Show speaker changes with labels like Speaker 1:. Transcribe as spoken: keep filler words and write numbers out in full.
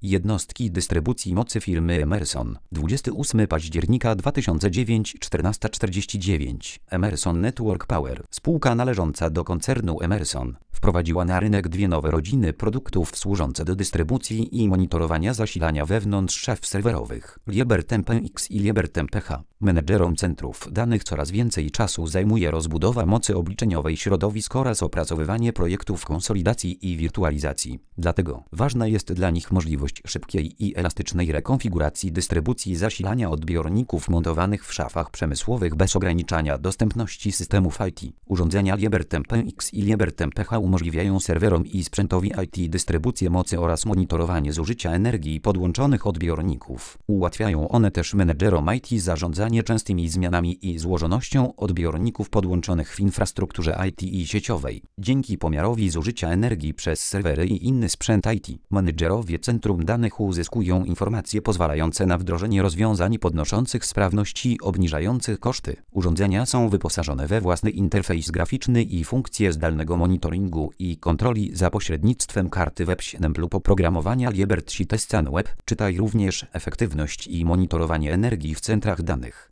Speaker 1: Jednostki dystrybucji mocy firmy Emerson. dwudziestego ósmego października dwa tysiące dziewiątego, czternasta czterdzieści dziewięć. Emerson Network Power. Spółka należąca do koncernu Emerson wprowadziła na rynek dwie nowe rodziny produktów służące do dystrybucji i monitorowania zasilania wewnątrz szaf serwerowych. LiberTemp X i LiberTemp H. Menedżerom centrów danych coraz więcej czasu zajmuje rozbudowa mocy obliczeniowej środowisk oraz opracowywanie projektów konsolidacji i wirtualizacji. Dlatego ważna jest dla nich możliwość szybkiej i elastycznej rekonfiguracji dystrybucji zasilania odbiorników montowanych w szafach przemysłowych bez ograniczania dostępności systemów I T. Urządzenia LiberTemp X i LiberTemp H umożliwiają serwerom i sprzętowi I T dystrybucję mocy oraz monitorowanie zużycia energii podłączonych odbiorników. Ułatwiają one też menedżerom I T zarządzanie częstymi zmianami i złożonością odbiorników podłączonych w infrastrukturze I T i sieciowej. Dzięki pomiarowi zużycia energii przez serwery i inny sprzęt I T, menedżerowie centrum danych uzyskują informacje pozwalające na wdrożenie rozwiązań podnoszących sprawność i obniżających koszty. Urządzenia są wyposażone we własny interfejs graficzny i funkcje zdalnego monitoringu i kontroli za pośrednictwem karty Web siedem lub oprogramowania LiberTscan Web. Czytaj również efektywność i monitorowanie energii w centrach danych.